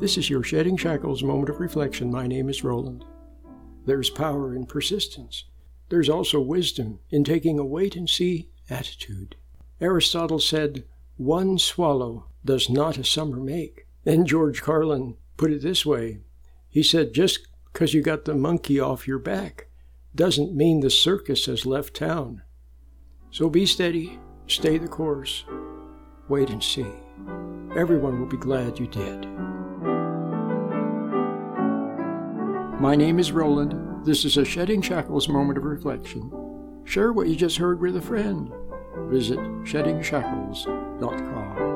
This is your Shedding Shackles moment of reflection. My name is Roland. There's power in persistence. There's also wisdom in taking a wait-and-see attitude. Aristotle said, "One swallow does not a summer make." And George Carlin put it this way. He said, "Just because you got the monkey off your back doesn't mean the circus has left town." So be steady, stay the course, wait and see. Everyone will be glad you did. My name is Roland. This is a Shedding Shackles moment of reflection. Share what you just heard with a friend. Visit sheddingshackles.com.